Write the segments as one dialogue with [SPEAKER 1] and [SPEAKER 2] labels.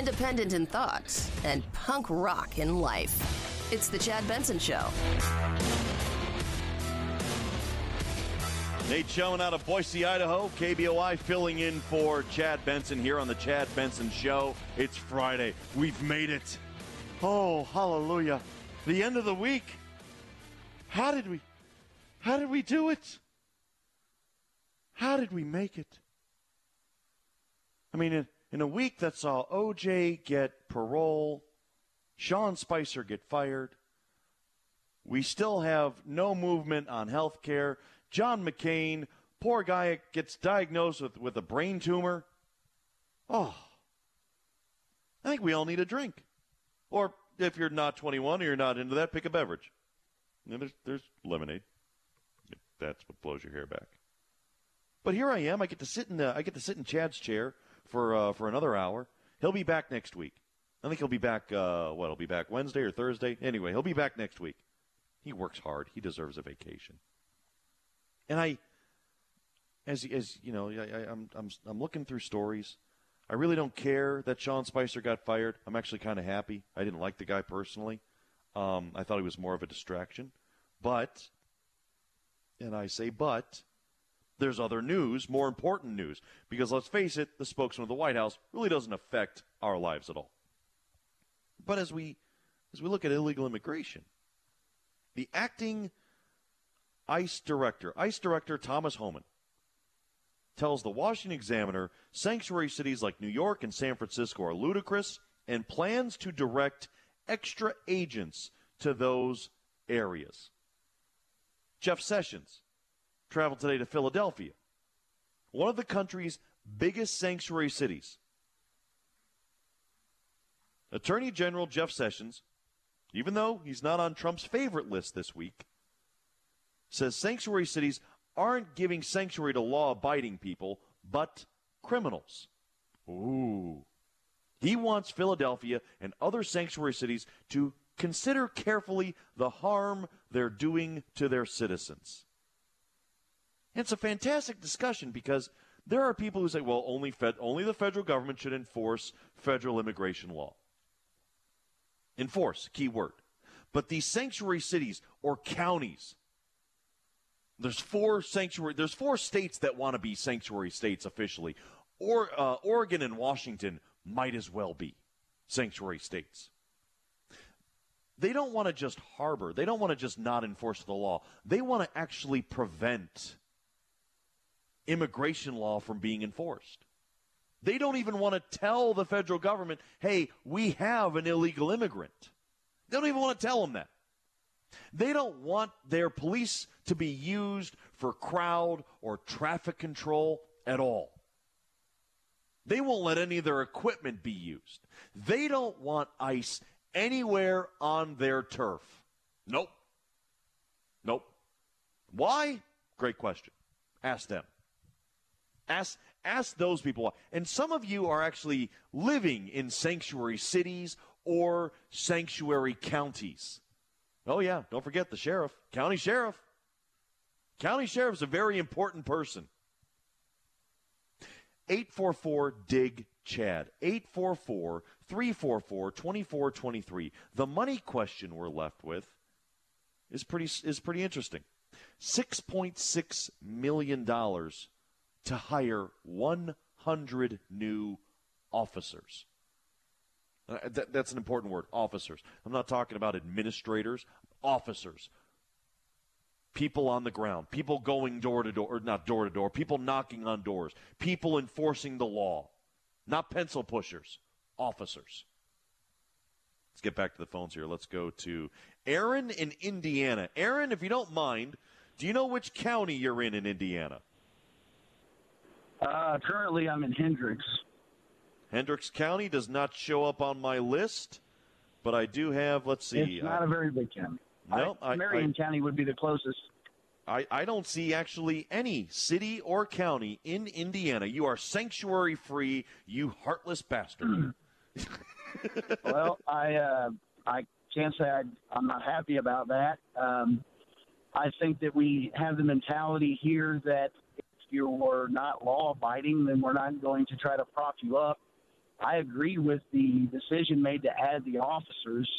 [SPEAKER 1] independent in thought, and punk rock in life. It's The Chad Benson Show.
[SPEAKER 2] Nate Schoen out of Boise, Idaho. KBOI filling in for Chad Benson here on The Chad Benson Show. It's Friday. We've made it. Oh, hallelujah. The end of the week. How did we do it? How did we make it? I mean, in a week that saw OJ get parole, Sean Spicer get fired, we still have no movement on health care. John McCain, poor guy, gets diagnosed with a brain tumor. Oh, I think we all need a drink. Or if you're not 21 or you're not into that, pick a beverage. There's lemonade. If that's what blows your hair back. But here I am. I get to sit in Chad's chair for another hour. He'll be back next week. I think he'll be back. He'll be back Wednesday or Thursday. Anyway, he'll be back next week. He works hard. He deserves a vacation. And as you know, I'm looking through stories. I really don't care that Sean Spicer got fired. I'm actually kind of happy. I didn't like the guy personally. I thought he was more of a distraction. But, and I say but, there's other news, more important news. Because let's face it, the spokesman of the White House really doesn't affect our lives at all. But as we look at illegal immigration, the acting ICE Director Thomas Homan, tells the Washington Examiner sanctuary cities like New York and San Francisco are ludicrous and plans to direct extra agents to those areas. Jeff Sessions traveled today to Philadelphia, one of the country's biggest sanctuary cities. Attorney General Jeff Sessions, even though he's not on Trump's favorite list this week, says sanctuary cities aren't giving sanctuary to law-abiding people, but criminals. Ooh. He wants Philadelphia and other sanctuary cities to consider carefully the harm they're doing to their citizens. And it's a fantastic discussion because there are people who say, well, only the federal government should enforce federal immigration law. Enforce, key word. But these sanctuary cities or counties, there's four states that want to be sanctuary states officially. Oregon and Washington might as well be sanctuary states. They don't want to just harbor. They don't want to just not enforce the law. They want to actually prevent immigration law from being enforced. They don't even want to tell the federal government, hey, we have an illegal immigrant. They don't even want to tell them that. They don't want their police to be used for crowd or traffic control at all. They won't let any of their equipment be used. They don't want ICE anywhere on their turf. Nope. Why? Great question. Ask them. Ask those people why. And some of you are actually living in sanctuary cities or sanctuary counties. Oh, yeah, don't forget the sheriff, county sheriff. County sheriff's a very important person. 844-DIG-CHAD, 844-344-2423. The money question we're left with is pretty interesting. $6.6 million to hire 100 new officers. That's an important word, officers. I'm not talking about administrators, officers. People on the ground, people going door to door, or not door to door, people knocking on doors, people enforcing the law, not pencil pushers, officers. Let's get back to the phones here. Let's go to Aaron in Indiana. Aaron, if you don't mind, do you know which county you're in Indiana?
[SPEAKER 3] Currently, I'm in Hendricks.
[SPEAKER 2] Hendricks County does not show up on my list, but I do have, let's see.
[SPEAKER 3] It's not a very big county.
[SPEAKER 2] No,
[SPEAKER 3] Marion County would be the closest.
[SPEAKER 2] I don't see actually any city or county in Indiana. You are sanctuary free, you heartless bastard.
[SPEAKER 3] Well, I can't say I'm not happy about that. I think that we have the mentality here that if you're not law-abiding, then we're not going to try to prop you up. I agree with the decision made to add the officers,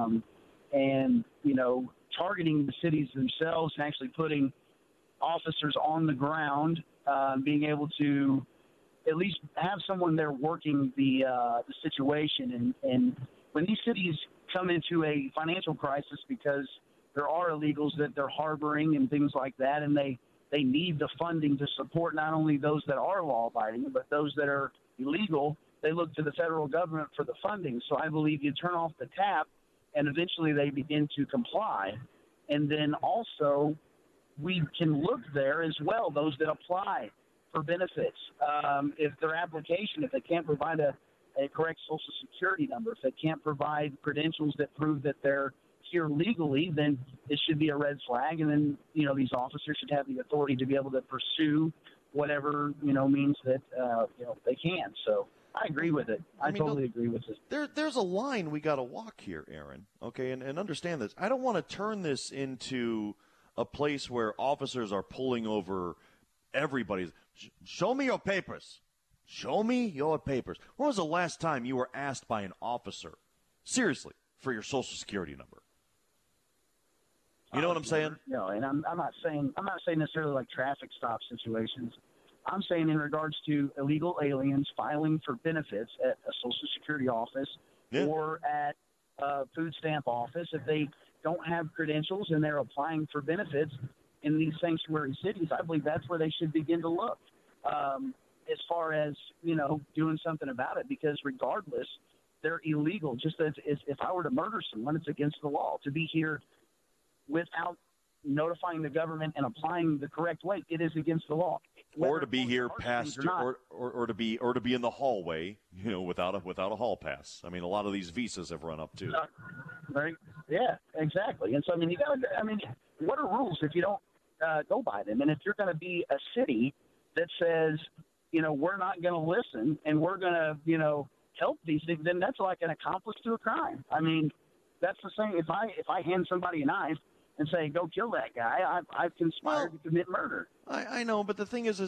[SPEAKER 3] and targeting the cities themselves and actually putting officers on the ground, being able to at least have someone there working the situation. And when these cities come into a financial crisis because there are illegals that they're harboring and things like that, and they need the funding to support not only those that are law-abiding, but those that are illegal, they look to the federal government for the funding. So I believe you turn off the tap, and eventually they begin to comply. And then also we can look there as well, those that apply for benefits. If their application, if they can't provide a correct Social Security number, if they can't provide credentials that prove that they're here legally, then it should be a red flag. And then, these officers should have the authority to be able to pursue whatever, means that, they can. So I agree with it. I totally agree with it.
[SPEAKER 2] There's a line we got to walk here, Aaron, okay, and understand this. I don't want to turn this into a place where officers are pulling over everybody's. Show me your papers. Show me your papers. When was the last time you were asked by an officer, seriously, for your Social Security number? You know what I'm saying?
[SPEAKER 3] No, and I'm not saying necessarily like traffic stop situations. I'm saying in regards to illegal aliens filing for benefits at a Social Security office or at a food stamp office, if they don't have credentials and they're applying for benefits in these sanctuary cities, I believe that's where they should begin to look as far as, doing something about it, because regardless, they're illegal. Just as if I were to murder someone, it's against the law. To be here without notifying the government and applying the correct way, it is against the law.
[SPEAKER 2] Or to be here past, or to be in the hallway, without a hall pass. I mean, a lot of these visas have run up too.
[SPEAKER 3] Right? Yeah, exactly. And so, what are rules if you don't go by them? And if you're going to be a city that says, we're not going to listen and we're going to, help these things, then that's like an accomplice to a crime. I mean, that's the same. If I hand somebody a knife and say, go kill that guy, I've conspired to commit murder.
[SPEAKER 2] I know, but the thing is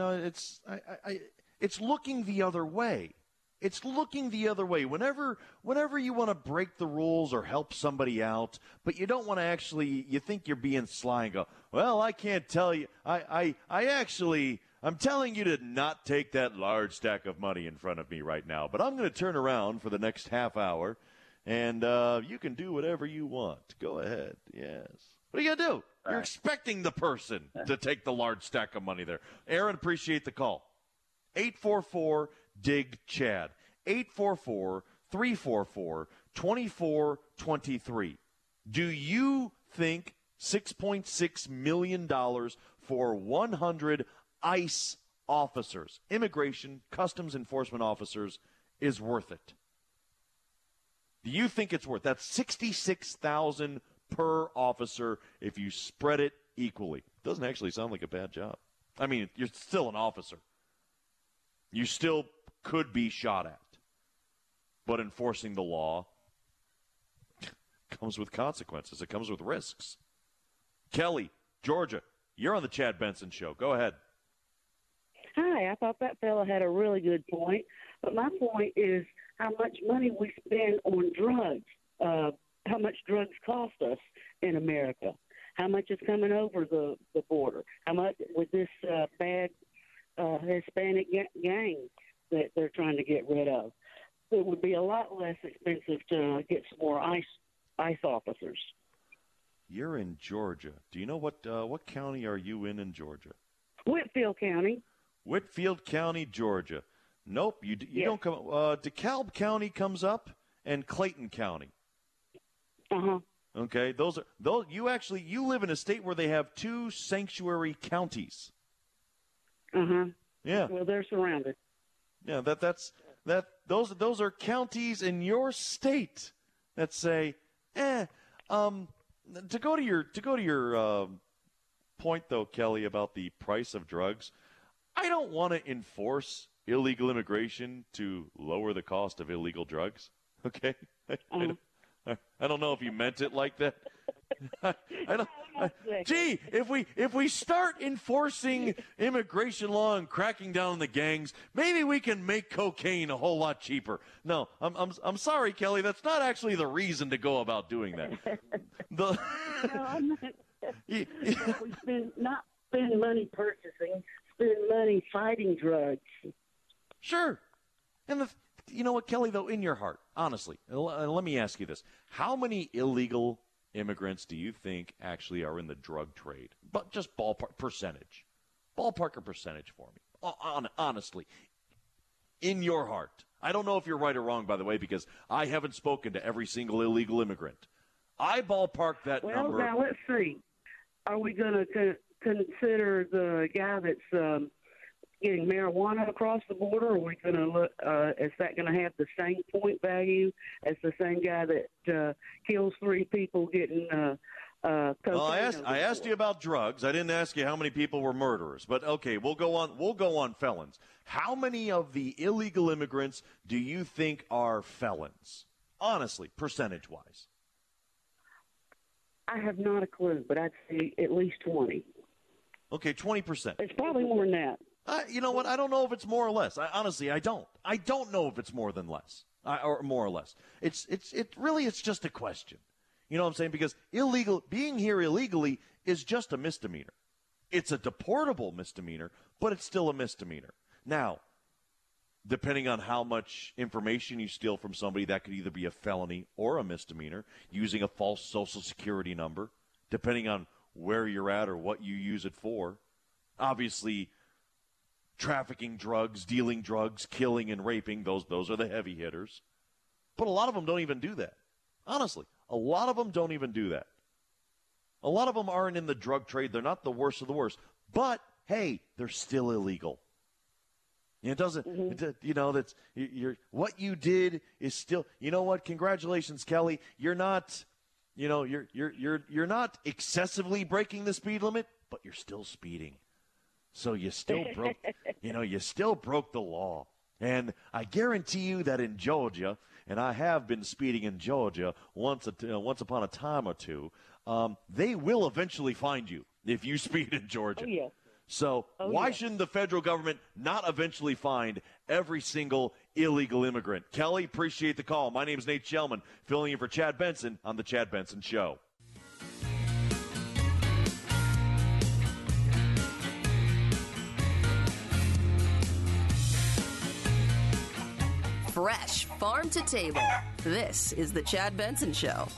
[SPEAKER 2] it's looking the other way. It's looking the other way. Whenever you want to break the rules or help somebody out, but you don't want to actually, you think you're being sly and go, well, I can't tell you. I'm telling you to not take that large stack of money in front of me right now, but I'm going to turn around for the next half hour, and you can do whatever you want. Go ahead. Yes. What are you going to do?
[SPEAKER 3] Right.
[SPEAKER 2] You're expecting the person to take the large stack of money there. Aaron, appreciate the call. 844-DIG-CHAD. 844-344-2423. Do you think $6.6 million for 100 ICE officers, immigration, customs enforcement officers, is worth it? Do you think it's worth? That's $66,000 per officer if you spread it equally. Doesn't actually sound like a bad job. I mean, you're still an officer. You still could be shot at. But enforcing the law comes with consequences. It comes with risks. Kelly, Georgia, you're on the Chad Benson Show. Go ahead.
[SPEAKER 4] Hi, I thought that fella had a really good point. But my point is how much money we spend on drugs, how much drugs cost us in America, how much is coming over the border, how much with this bad Hispanic gang that they're trying to get rid of. It would be a lot less expensive to get some more ICE officers.
[SPEAKER 2] You're in Georgia. Do you know what county are you in Georgia?
[SPEAKER 4] Whitfield County.
[SPEAKER 2] Whitfield County, Georgia. Nope, you don't come. DeKalb County comes up, and Clayton County. Okay, those. You live in a state where they have 2 sanctuary counties. Yeah.
[SPEAKER 4] Well, they're surrounded.
[SPEAKER 2] Yeah, those are counties in your state that say, to go to your point though, Kelly, about the price of drugs. I don't want to enforce illegal immigration to lower the cost of illegal drugs. Okay, I don't know if you meant it like that. I Gee, if we start enforcing immigration law and cracking down on the gangs, maybe we can make cocaine a whole lot cheaper. No, I'm sorry, Kelly. That's not actually the reason to go about doing that.
[SPEAKER 4] No, I'm not. We not spend money purchasing, spend money fighting drugs.
[SPEAKER 2] Sure. And you know what, Kelly, though, in your heart, honestly, let me ask you this. How many illegal immigrants do you think actually are in the drug trade? But just ballpark percentage. Ballpark a percentage for me. Honestly. In your heart. I don't know if you're right or wrong, by the way, because I haven't spoken to every single illegal immigrant. I ballpark that number. Well,
[SPEAKER 4] now let's see. Are we going to consider the guy that's getting marijuana across the border? Or are we going to look? Is that going to have the same point value as the same guy that kills 3 people getting cocaine?
[SPEAKER 2] Well, I asked you about drugs. I didn't ask you how many people were murderers. But okay, we'll go on felons. How many of the illegal immigrants do you think are felons? Honestly, percentage-wise.
[SPEAKER 4] I have not a clue, but I'd say at least 20.
[SPEAKER 2] Okay, 20%.
[SPEAKER 4] It's probably more than that.
[SPEAKER 2] You know what? I don't know if it's more or less. Honestly, I don't. I don't know if it's more than less, or more or less. It's just a question. You know what I'm saying? Because being here illegally is just a misdemeanor. It's a deportable misdemeanor, but it's still a misdemeanor. Now, depending on how much information you steal from somebody, that could either be a felony or a misdemeanor, using a false Social Security number, depending on where you're at or what you use it for. Obviously, trafficking drugs, dealing drugs, killing and raping, those are the heavy hitters. But a lot of them don't even do that. Honestly, a lot of them don't even do that. A lot of them aren't in the drug trade. They're not the worst of the worst. But, hey, they're still illegal. It doesn't, that's what you did is still, you know what? Congratulations, Kelly. You're not, you're not excessively breaking the speed limit, but you're still speeding. So you still broke, you still broke the law. And I guarantee you that in Georgia, and I have been speeding in Georgia once upon a time or two, they will eventually find you if you speed in Georgia.
[SPEAKER 4] Oh, yeah.
[SPEAKER 2] So why shouldn't the federal government not eventually find every single illegal immigrant? Kelly, appreciate the call. My name is Nate Shellman, filling in for Chad Benson on The Chad Benson Show.
[SPEAKER 1] Fresh farm to table. This is The Chad Benson Show.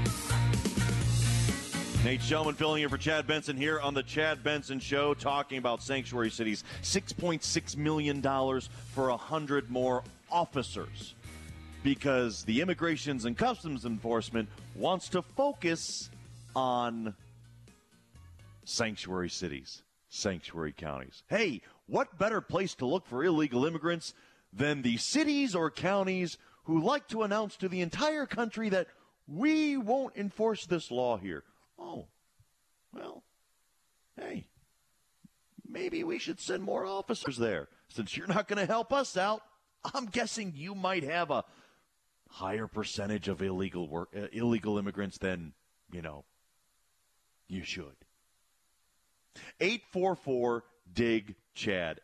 [SPEAKER 2] Nate Shellman filling in for Chad Benson here on the Chad Benson Show, talking about Sanctuary Cities. $6.6 million for 100 more officers because the Immigrations and Customs Enforcement wants to focus on sanctuary cities, sanctuary counties. Hey, what better place to look for illegal immigrants than the cities or counties who like to announce to the entire country that we won't enforce this law here? Oh, well, hey, maybe we should send more officers there. Since you're not going to help us out, I'm guessing you might have a higher percentage of illegal immigrants than, you should. 844-DIG-CHAD,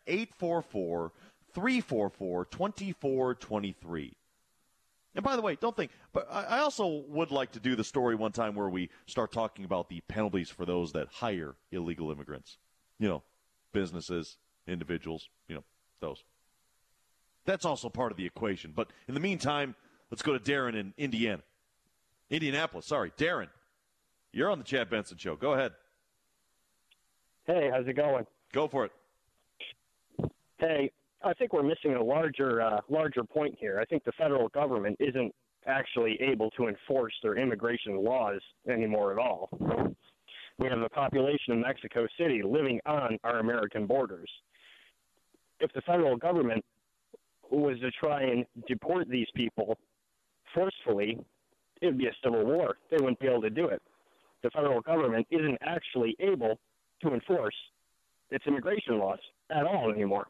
[SPEAKER 2] 844-344-2423. And by the way, don't think, but I also would like to do the story one time where we start talking about the penalties for those that hire illegal immigrants. Businesses, individuals, those. That's also part of the equation. But in the meantime, let's go to Darren in Indianapolis, sorry. Darren, you're on the Chad Benson Show. Go ahead.
[SPEAKER 5] Hey, how's it going?
[SPEAKER 2] Go for it.
[SPEAKER 5] Hey, I think we're missing a larger point here. I think the federal government isn't actually able to enforce their immigration laws anymore at all. We have a population in Mexico City living on our American borders. If the federal government was to try and deport these people forcefully, it would be a civil war. They wouldn't be able to do it. The federal government isn't actually able to enforce its immigration laws at all anymore.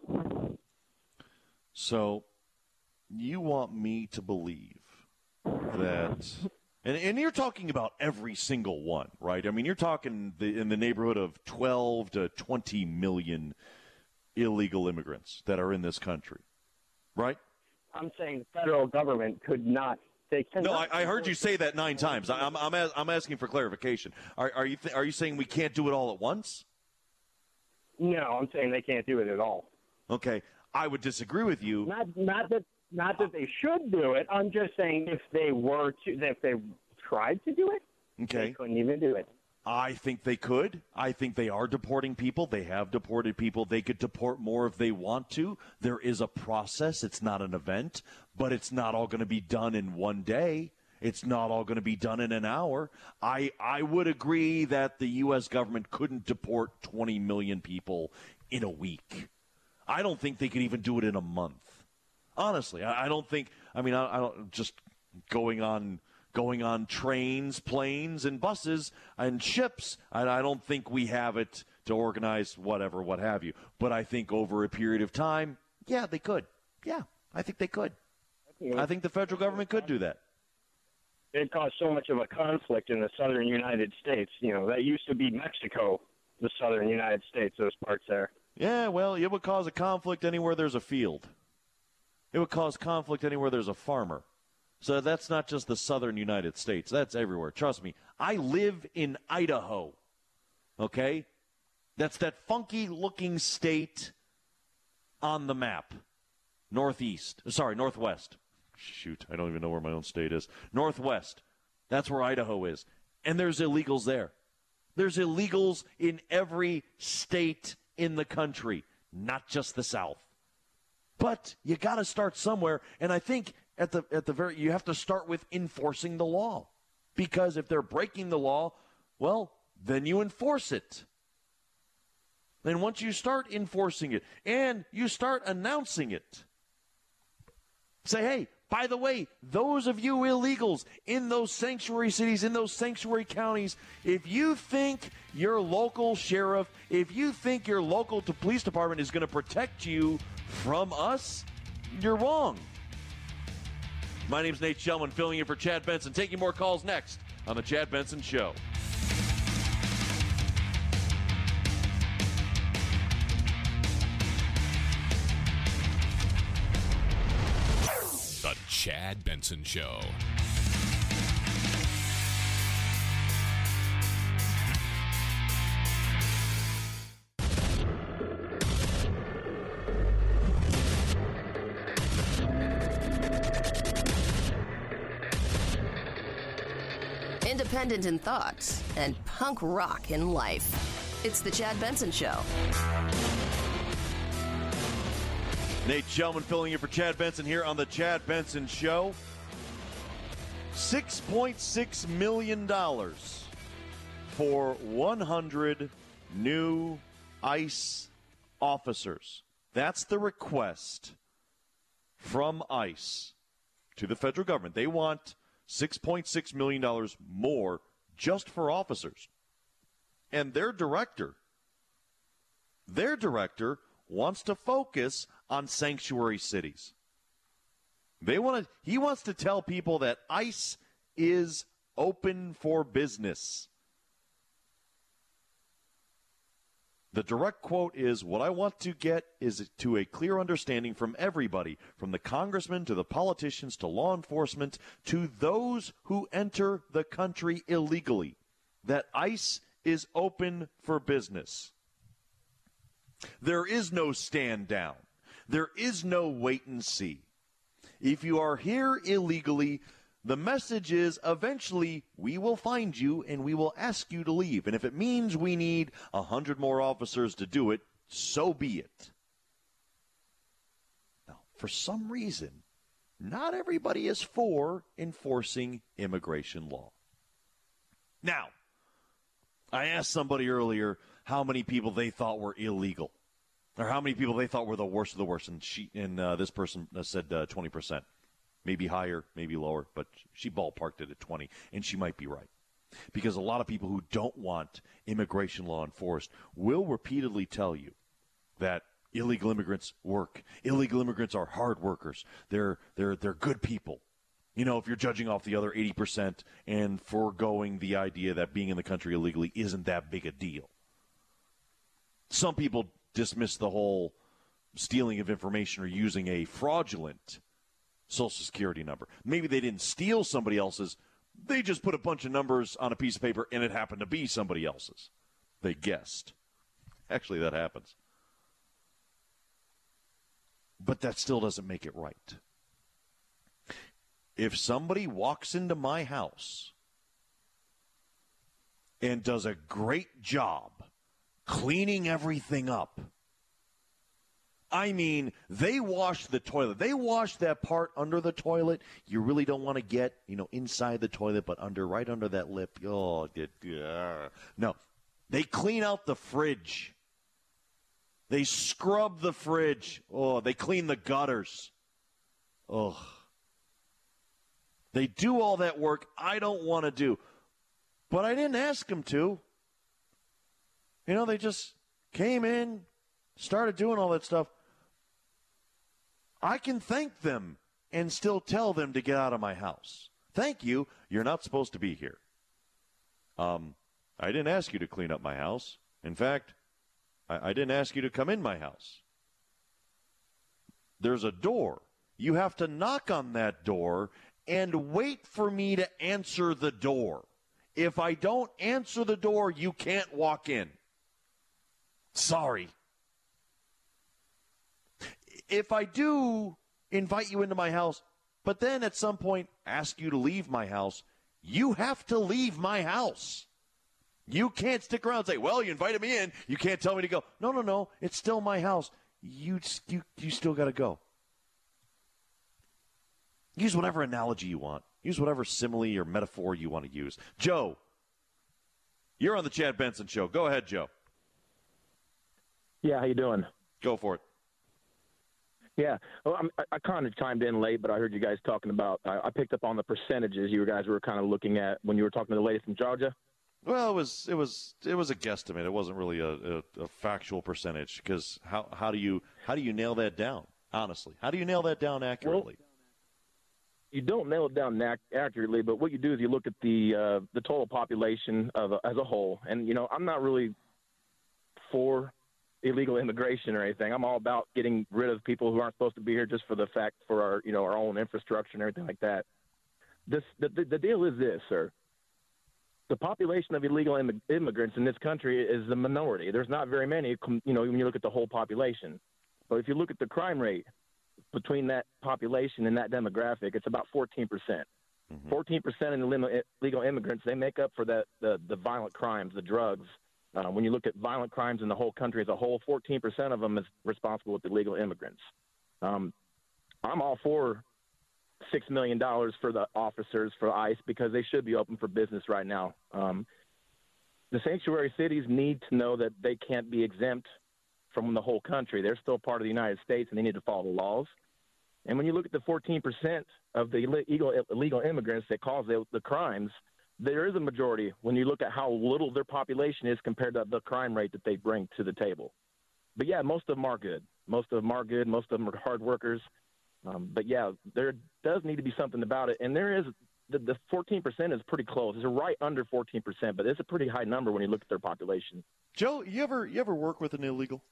[SPEAKER 2] So you want me to believe that And you're talking about every single one, right? I mean, you're talking in the neighborhood of 12 to 20 million illegal immigrants that are in this country, right?
[SPEAKER 5] I'm saying the federal government could not. They cannot.
[SPEAKER 2] No, I heard you say that 9 times. I'm asking for clarification. Are you saying we can't do it all at once?
[SPEAKER 5] No, I'm saying they can't do it at all.
[SPEAKER 2] Okay, I would disagree with you.
[SPEAKER 5] Not that they should do it. I'm just saying if they tried to do it,
[SPEAKER 2] Okay,
[SPEAKER 5] they couldn't even do it.
[SPEAKER 2] I think they could. I think they are deporting people. They have deported people. They could deport more if they want to. There is a process. It's not an event, but it's not all going to be done in one day. It's not all going to be done in an hour. I would agree that the U.S. government couldn't deport 20 million people in a week. I don't think they could even do it in a month. Honestly, I don't think. I mean, I don't just going on trains, planes, and buses and ships. I don't think we have it to organize whatever, what have you. But I think over a period of time, yeah, they could. Yeah, I think they could. I think the federal government could do that.
[SPEAKER 5] It caused so much of a conflict in the southern United States. You know, that used to be Mexico, the southern United States, those parts there.
[SPEAKER 2] Yeah, well, it would cause a conflict anywhere there's a field. It would cause conflict anywhere there's a farmer. So that's not just the southern United States. That's everywhere. Trust me. I live in Idaho. Okay? That's that funky-looking state on the map. Northwest. Shoot, I don't even know where my own state is. Northwest. That's where Idaho is. And there's illegals there. There's illegals in every state in the country, not just the South. But you got to start somewhere, and I think you have to start with enforcing the law. Because if they're breaking the law, well, then you enforce it. Then once you start enforcing it and you start announcing it, say, hey, by the way, those of you illegals in those sanctuary cities, in those sanctuary counties, if you think your local sheriff, if you think your local police department is going to protect you from us, you're wrong. My name's Nate Shellman, filling in for Chad Benson. Taking more calls next on The Chad Benson Show.
[SPEAKER 6] The Chad Benson Show.
[SPEAKER 1] Independent in thought and punk rock in life. It's The Chad Benson Show.
[SPEAKER 2] Nate Shellman filling in for Chad Benson here on The Chad Benson Show. $6.6 million for 100 new ICE officers. That's the request from ICE to the federal government. They want $6.6 million more just for officers. And their director wants to focus on sanctuary cities. He wants to tell people that ICE is open for business. The direct quote is, what I want to get is to a clear understanding from everybody, from the congressmen to the politicians to law enforcement to those who enter the country illegally, that ICE is open for business. There is no stand down. There is no wait and see. If you are here illegally, the message is eventually we will find you and we will ask you to leave. And if it means we need 100 more officers to do it, so be it. Now, for some reason, not everybody is for enforcing immigration law. Now, I asked somebody earlier how many people they thought were illegal, or how many people they thought were the worst of the worst, and this person said 20%. Maybe higher, maybe lower, but she ballparked it at 20, and she might be right. Because a lot of people who don't want immigration law enforced will repeatedly tell you that illegal immigrants work. Illegal immigrants are hard workers. They're good people. You know, if you're judging off the other 80% and foregoing the idea that being in the country illegally isn't that big a deal. Some people dismiss the whole stealing of information or using a fraudulent Social Security number. Maybe they didn't steal somebody else's. They just put a bunch of numbers on a piece of paper and it happened to be somebody else's. They guessed. Actually, that happens. But that still doesn't make it right. If somebody walks into my house and does a great job cleaning everything up, I mean, they wash the toilet. They wash that part under the toilet. You really don't want to get, inside the toilet, but right under that lip. Oh, no. They clean out the fridge. They scrub the fridge. Oh, they clean the gutters. Oh. They do all that work I don't want to do. But I didn't ask them to. They just came in, started doing all that stuff. I can thank them and still tell them to get out of my house. Thank you. You're not supposed to be here. I didn't ask you to clean up my house. In fact, I didn't ask you to come in my house. There's a door. You have to knock on that door and wait for me to answer the door. If I don't answer the door, you can't walk in. Sorry. If I do invite you into my house, but then at some point ask you to leave my house, you have to leave my house. You can't stick around and say, well, you invited me in. You can't tell me to go. No. It's still my house. You still got to go. Use whatever analogy you want. Use whatever simile or metaphor you want to use. Joe, you're on the Chad Benson Show. Go ahead, Joe.
[SPEAKER 7] Yeah, how you doing?
[SPEAKER 2] Go for it.
[SPEAKER 7] Yeah, well, I kind of chimed in late, but I heard you guys talking about. I picked up on the percentages you guys were kind of looking at when you were talking to the lady from Georgia.
[SPEAKER 2] Well, it was a guesstimate. It wasn't really a factual percentage because how do you nail that down? Honestly, how do you nail that down accurately?
[SPEAKER 7] Well, you don't nail it down accurately, but what you do is you look at the total population as a whole, and I'm not really for illegal immigration or anything. I'm all about getting rid of people who aren't supposed to be here just for the fact for our own infrastructure and everything like that. The deal is this, sir. The population of illegal immigrants in this country is the minority. There's not very many, when you look at the whole population. But if you look at the crime rate between that population and that demographic, it's about 14%. 14% in the illegal immigrants, they make up for the violent crimes, the drugs. When you look at violent crimes in the whole country as a whole, 14% of them is responsible with illegal immigrants. I'm all for $6 million for the officers for ICE because they should be open for business right now. The sanctuary cities need to know that they can't be exempt from the whole country. They're still part of the United States, and they need to follow the laws. And when you look at the 14% of the illegal immigrants that cause the crimes, there is a majority when you look at how little their population is compared to the crime rate that they bring to the table. But, yeah, most of them are good. Most of them are hard workers. But, yeah, there does need to be something about it. And there is the 14% is pretty close. It's right under 14%, but it's a pretty high number when you look at their population.
[SPEAKER 2] Joe, you ever work with an illegal?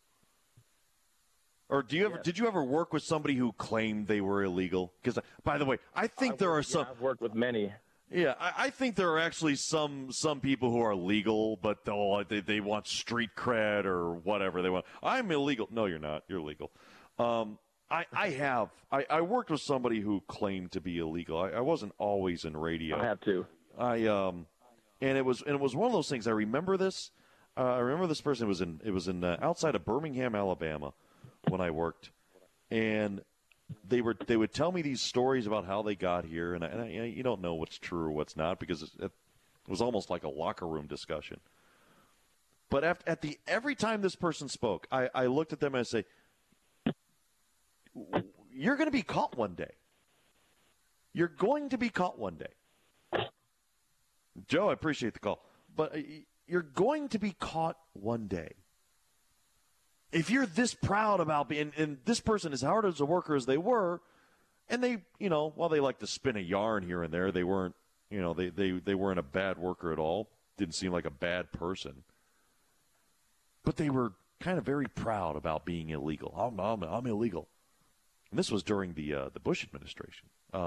[SPEAKER 2] Or did you ever work with somebody who claimed they were illegal? Because, by the way, I think there are some.
[SPEAKER 7] I've worked with many.
[SPEAKER 2] Yeah, I think there are actually some people who are legal, but they want street cred or whatever they want. I'm illegal. No, you're not. You're legal. I worked with somebody who claimed to be illegal. I wasn't always in radio.
[SPEAKER 7] I have too.
[SPEAKER 2] And it was one of those things. I remember this. I remember this person. It was in outside of Birmingham, Alabama, when I worked, and they would tell me these stories about how they got here, and you don't know what's true or what's not because it was almost like a locker room discussion. But every time this person spoke, I looked at them and I say, "You're going to be caught one day. You're going to be caught one day." Joe, I appreciate the call, but you're going to be caught one day. If you're this proud about being, and this person as hard as a worker as they were, And they, while they like to spin a yarn here and there, they weren't, they weren't a bad worker at all. Didn't seem like a bad person. But they were kind of very proud about being illegal. I'm illegal. And this was during the Bush administration.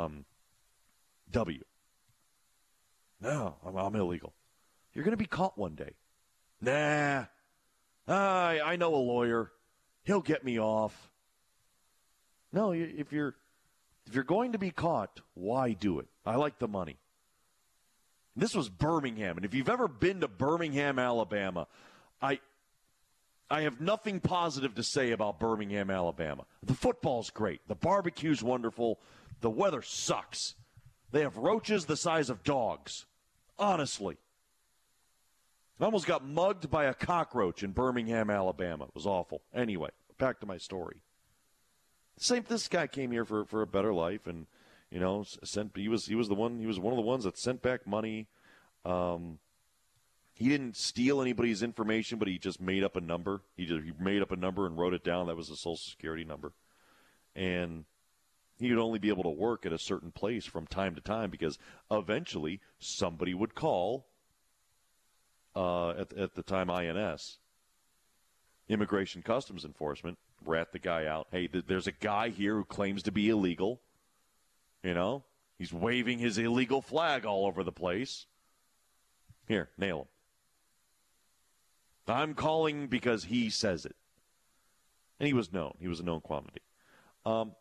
[SPEAKER 2] No, I'm illegal. You're going to be caught one day. Nah. I know a lawyer. He'll get me off. No, if you're going to be caught, why do it? I like the money. This was Birmingham, and if you've ever been to Birmingham, Alabama, I have nothing positive to say about Birmingham, Alabama. The football's great. The barbecue's wonderful. The weather sucks. They have roaches the size of dogs. Honestly. I almost got mugged by a cockroach in Birmingham, Alabama. It was awful. Anyway, back to my story. This guy came here for a better life, and he was one of the ones that sent back money. He didn't steal anybody's information, but he just made up a number. He made up a number and wrote it down. That was a Social Security number. And he would only be able to work at a certain place from time to time because eventually somebody would call at the time INS, Immigration Customs Enforcement, rat the guy out. Hey, there's a guy here who claims to be illegal. He's waving his illegal flag all over the place. Here, nail him. I'm calling because he says it. And he was known. He was a known quantity. And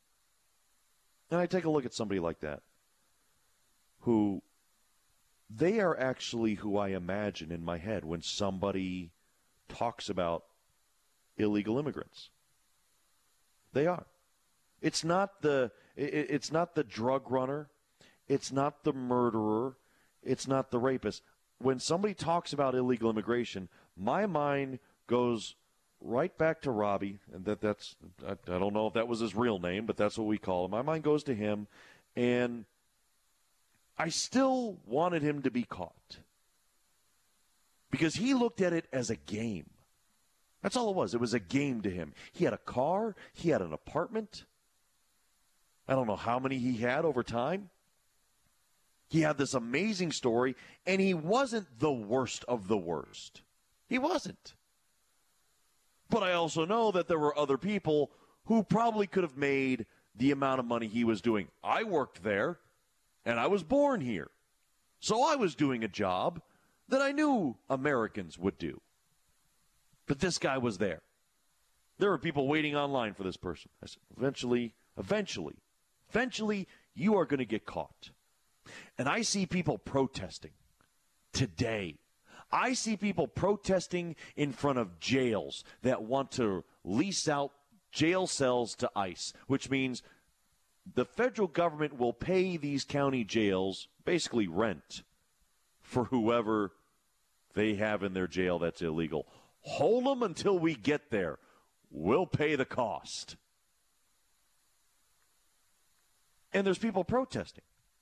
[SPEAKER 2] I take a look at somebody like that who they are actually who I imagine in my head when somebody talks about illegal immigrants. They are. It's not the drug runner. It's not the murderer. It's not the rapist. When somebody talks about illegal immigration, my mind goes right back to Robbie, and I don't know if that was his real name, but that's what we call him. My mind goes to him, and I still wanted him to be caught because he looked at it as a game. That's all it was. It was a game to him. He had a car. He had an apartment. I don't know how many he had over time. He had this amazing story, and he wasn't the worst of the worst. He wasn't. But I also know that there were other people who probably could have made the amount of money he was doing. I worked there, and I was born here. So I was doing a job that I knew Americans would do. But this guy was there. There were people waiting online for this person. I said, eventually, you are going to get caught. And I see people protesting today. I see people protesting in front of jails that want to lease out jail cells to ICE, which means the federal government will pay these county jails basically rent for whoever they have in their jail that's illegal. Hold them until we get there. We'll pay the cost. And there's people protesting.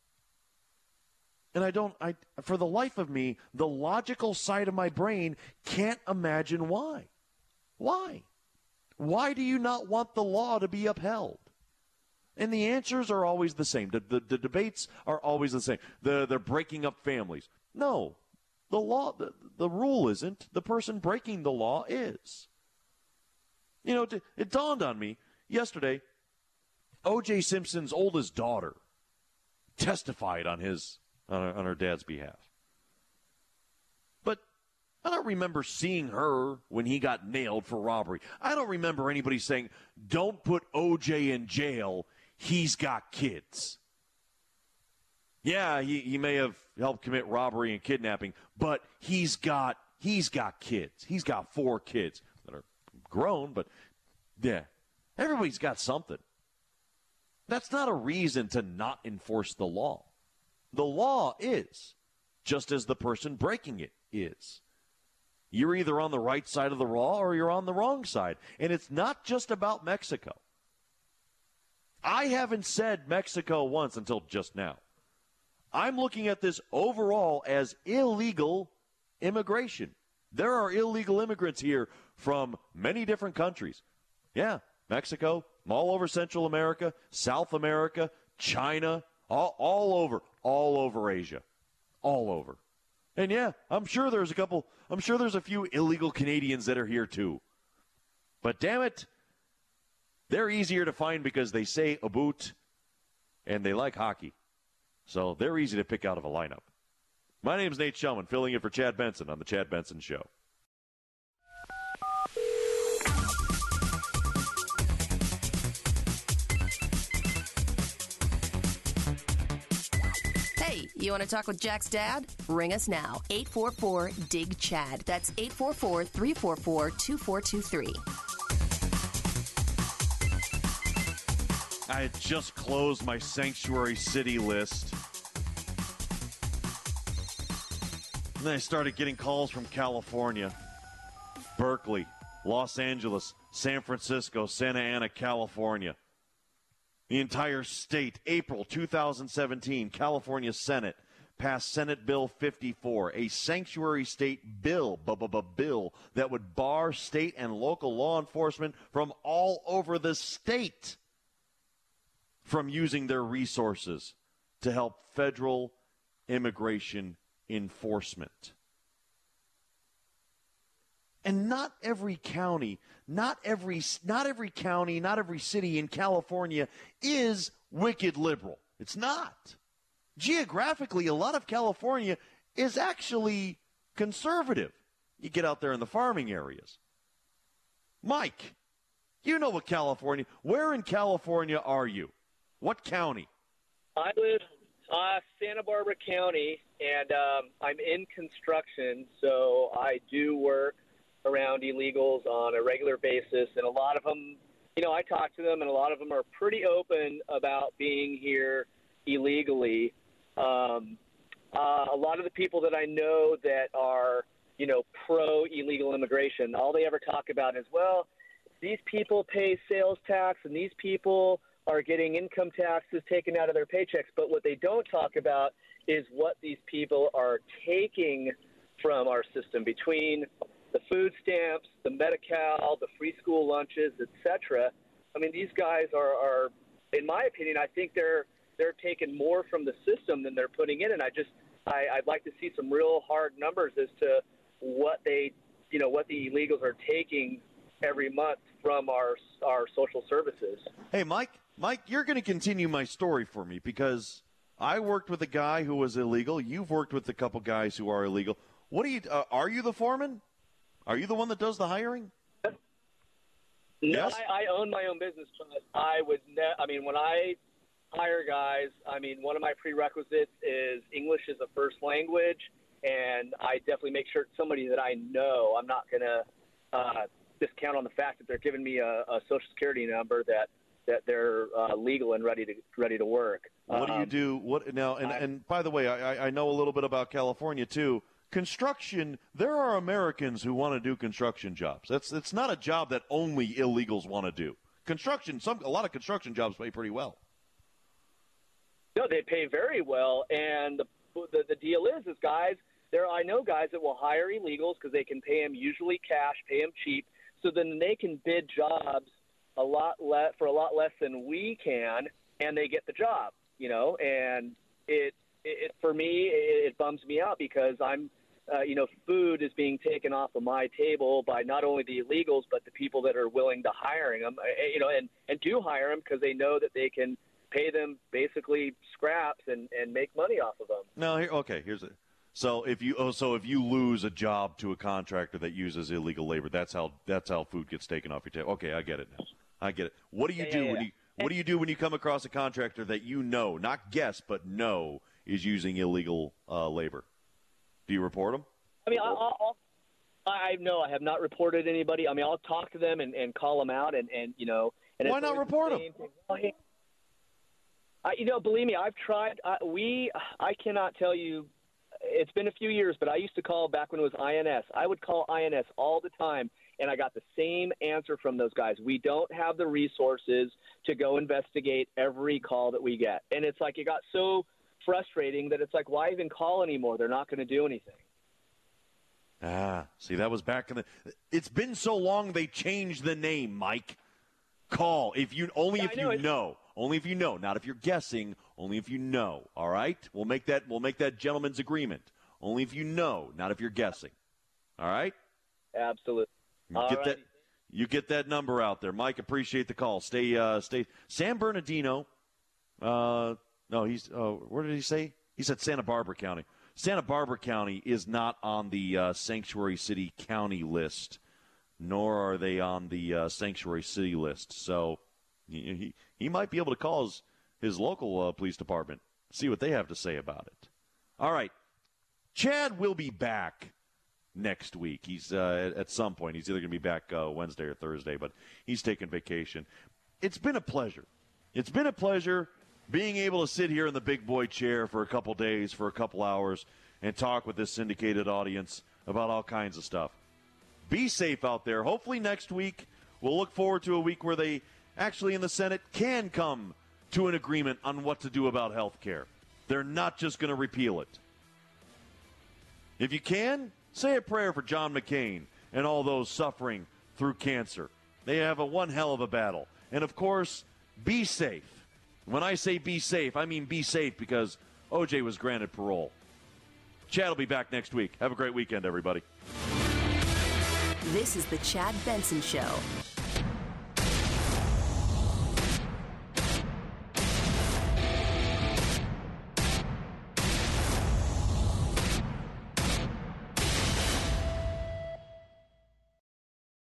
[SPEAKER 2] And for the life of me, the logical side of my brain can't imagine why. Why? Why do you not want the law to be upheld? And the answers are always the same. The debates are always the same. They're breaking up families. No, the law, the rule isn't. The person breaking the law is. It dawned on me yesterday, O.J. Simpson's oldest daughter testified on her dad's behalf. But I don't remember seeing her when he got nailed for robbery. I don't remember anybody saying, don't put O.J. in jail. He's got kids. Yeah, he may have helped commit robbery and kidnapping, but he's got kids. He's got 4 kids that are grown, but yeah, everybody's got something. That's not a reason to not enforce the law. The law is, just as the person breaking it is. You're either on the right side of the law or you're on the wrong side. And it's not just about Mexico. I haven't said Mexico once until just now. I'm looking at this overall as illegal immigration. There are illegal immigrants here from many different countries. Yeah, Mexico, all over Central America, South America, China, all over Asia, all over. And yeah, I'm sure there's a few illegal Canadians that are here too. But damn it, they're easier to find because they say Aboot and they like hockey. So they're easy to pick out of a lineup. My name's Nate Shellman, filling in for Chad Benson on The Chad Benson Show.
[SPEAKER 1] Hey, you want to talk with Jack's dad? Ring us now, 844-DIG-CHAD. That's 844-344-2423.
[SPEAKER 2] I had just closed my Sanctuary City list. And then I started getting calls from California, Berkeley, Los Angeles, San Francisco, Santa Ana, California. The entire state, April 2017, California Senate passed Senate Bill 54, a sanctuary state bill that would bar state and local law enforcement from all over the state from using their resources to help federal immigration enforcement. And not every county, not every county, not every city in California is wicked liberal. It's not. Geographically, a lot of California is actually conservative. You get out there in the farming areas. Mike, you know what California, where in California are you? What county?
[SPEAKER 8] I live Santa Barbara County, and I'm in construction, so I do work around illegals on a regular basis, and a lot of them, I talk to them, and a lot of them are pretty open about being here illegally. A lot of the people that I know that are, pro-illegal immigration, all they ever talk about is, well, these people pay sales tax, and these people are getting income taxes taken out of their paychecks. But what they don't talk about is what these people are taking from our system between the food stamps, the Medi-Cal, the free school lunches, etc. I mean, these guys are, in my opinion, I think they're taking more from the system than they're putting in. And I'd like to see some real hard numbers as to what what the illegals are taking every month from our social services.
[SPEAKER 2] Hey, Mike, you're going to continue my story for me because I worked with a guy who was illegal. You've worked with a couple guys who are illegal. What do you? Are you the foreman? Are you the one that does the hiring?
[SPEAKER 8] No,
[SPEAKER 2] yes?
[SPEAKER 8] I own my own business, but I would. When I hire guys, one of my prerequisites is English as a first language, and I definitely make sure it's somebody that I know. I'm not going to discount on the fact that they're giving me a Social Security number that they're legal and ready to work.
[SPEAKER 2] What do you do? What now? And by the way, I know a little bit about California too. Construction. There are Americans who want to do construction jobs. It's not a job that only illegals want to do. Construction. A lot of construction jobs pay pretty well.
[SPEAKER 8] No, they pay very well, and the deal is guys. I know guys that will hire illegals because they can pay them usually cash, pay them cheap, so then they can bid jobs for a lot less than we can, and they get the job, and it for me, it bums me out because I'm, food is being taken off of my table by not only the illegals, but the people that are willing to hiring them, and do hire them because they know that they can pay them basically scraps and make money off of them.
[SPEAKER 2] No, here's it. So if you lose a job to a contractor that uses illegal labor, that's how food gets taken off your table. Okay, I get it now. I get it. What do you do what do you do when you come across a contractor that not guess, but know is using illegal labor? Do you report them?
[SPEAKER 8] I have not reported anybody. I'll talk to them and call them out and
[SPEAKER 2] why not report them?
[SPEAKER 8] Believe me, I've tried. I cannot tell you. It's been a few years, but I used to call back when it was INS. I would call INS all the time, and I got the same answer from those guys. We don't have the resources to go investigate every call that we get. And it's like it got so frustrating that it's like, why even call anymore? They're not going to do anything.
[SPEAKER 2] See, that was back in the – it's been so long they changed the name, Mike. Call if you only if you know. Only if you know, not if you're guessing. Only if you know. All right, we'll make that gentleman's agreement. Only if you know, not if you're guessing. All right.
[SPEAKER 8] Absolutely.
[SPEAKER 2] You get that number out there, Mike. Appreciate the call. Stay. San Bernardino. No, he's. Where did he say? He said Santa Barbara County. Santa Barbara County is not on the Sanctuary City County list, nor are they on the Sanctuary City list. So he might be able to call his local police department, see what they have to say about it. All right. Chad will be back next week. He's at some point. He's either going to be back Wednesday or Thursday, but he's taking vacation. It's been a pleasure. It's been a pleasure being able to sit here in the big boy chair for a couple days, for a couple hours, and talk with this syndicated audience about all kinds of stuff. Be safe out there. Hopefully next week we'll look forward to a week where they actually in the Senate can come to an agreement on what to do about health care. They're not just going to repeal it. If you can, say a prayer for John McCain and all those suffering through cancer. They have one hell of a battle. And, of course, be safe. When I say be safe, I mean be safe because O.J. was granted parole. Chad will be back next week. Have a great weekend, everybody.
[SPEAKER 1] This is the Chad Benson Show.